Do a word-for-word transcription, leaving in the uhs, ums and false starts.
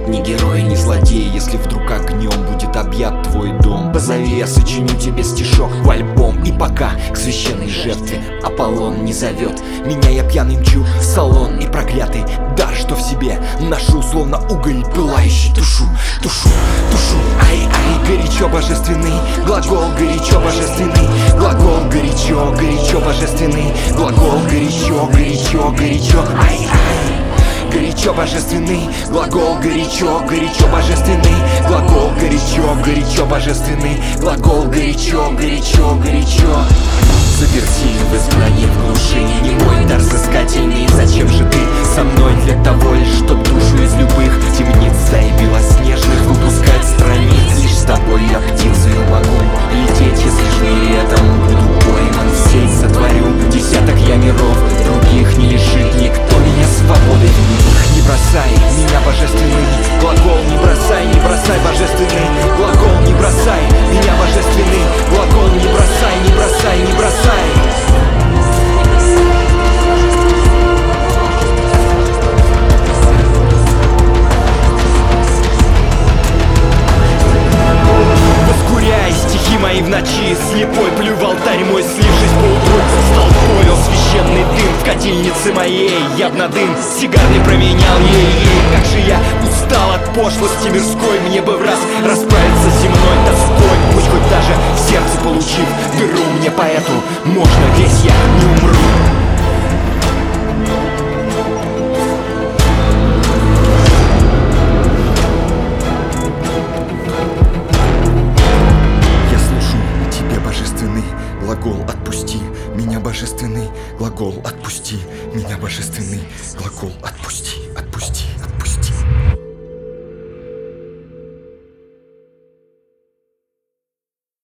ни герой, ни злодей. Если вдруг огнем будет объят твой дом, позови, я сочиню тебе стишок в альбом. И пока к священной жертве Аполлон не зовет меня, я пьяный мчу в салон. И проклятый дар, что в себе ношу, словно уголь пылающий, тушу, тушу, тушу. Ай-ай, горячо божественный глагол, горячо божественный глагол, горячо, горячо божественный глагол, горячо, горячо, горячо. Ай-ай, горячо божественный глагол, горячо, горячо божественный глагол, горячо, горячо божественный глагол, горячо, горячо, горячо. Заперти в изгнании, в глуши, не мой дар взыскательный. Зачем же ты со мной? Для того лишь, чтоб душу из любых темниц и белоснежных выпускать страниц. Лишь с тобой я птицей могу лететь, если ж не этому буду пойман в сеть. Сотворю десяток я миров, других не лишит никто меня свободой в них. Не бросай меня, божественный глагол, не бросай, не бросай, божественный глагол, не бросай меня, божественный глагол, не бросай, не бросай, не бросай. Воскуряй стихи мои в ночи, слепой плюй в алтарь мой, слившись поутру с толпой. О, священный дым в котельнице моей, я б на дым сигарный променял ей-ей. Как же я устал от пошлости мирской, мне бы в раз расправиться с земной тоской. Пусть хоть даже в сердце получив дыру, мне поэту можно, весь я не умру. Я служу тебе, божественный глагол, отпусти меня, божественный глагол, отпусти меня, божественный глагол, отпусти, отпусти.